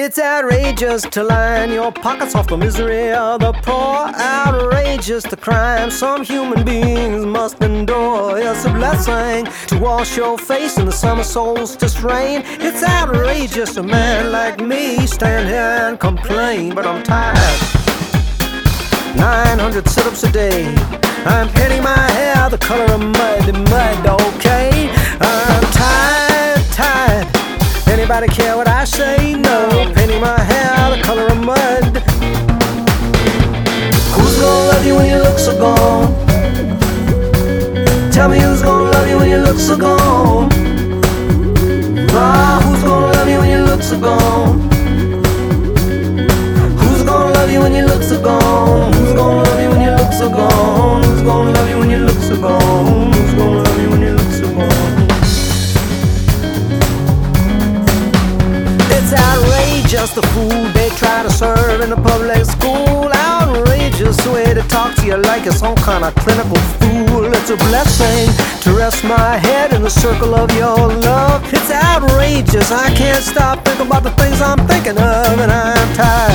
It's outrageous to line your pockets off the misery of the poor. Outrageous the crime some human beings must endure. It's a blessing to wash your face in the summer solstice rain. It's outrageous a man like me stand here and complain, but I'm tired. 900 sit-ups a day. I'm painting my hair the color of mud, okay? I'm tired. Anybody care what I say? No. Painting my hair the color of mud. Who's gonna love you when your looks are gone? Tell me who's gonna love you when your looks are gone? Ah, who's gonna love you when your looks are gone? Who's gonna love you when your looks are gone? Who's gonna love you when your looks are gone? Who's gonna love you when your looks are gone? Who's gonna love you when your looks are gone? It's outrageous the food they try to serve in the public school. Outrageous the way they talk to you like you're some kind of clinical fool. It's a blessing to rest my head in the circle of your love. It's outrageous, I can't stop thinking about the things I'm thinking of, and I'm tired.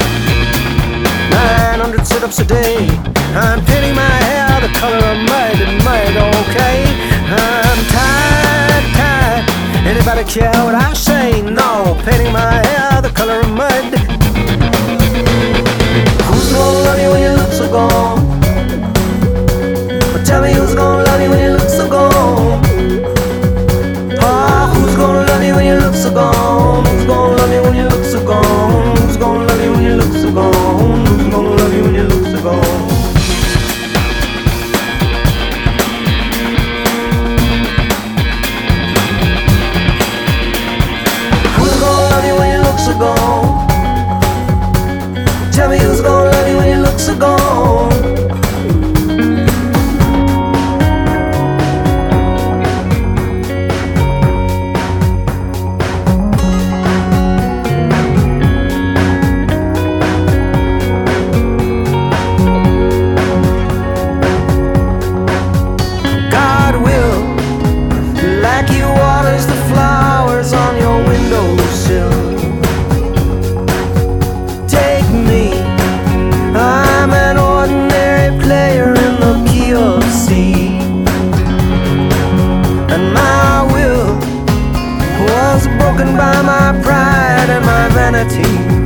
900 sit-ups a day. I'm painting my hair the color of mud, okay? I'm tired. Anybody care what I say? No. Painting my hair the color of mud. Who's gonna love you when your looks are gone? Well, tell me who's gonna love you when your looks are gone? Oh, who's gonna love you when your looks are gone? Who's gonna love you when your looks are gone? Who's gonna love you when your looks are gone? Who's gonna love you when your looks are gone? Gone. Tell me who's gonna love you when your looks are gone. God will, like He waters the flowers on your windowsill. I'm an ordinary player in the key of C, and my will was broken by my pride and my vanity.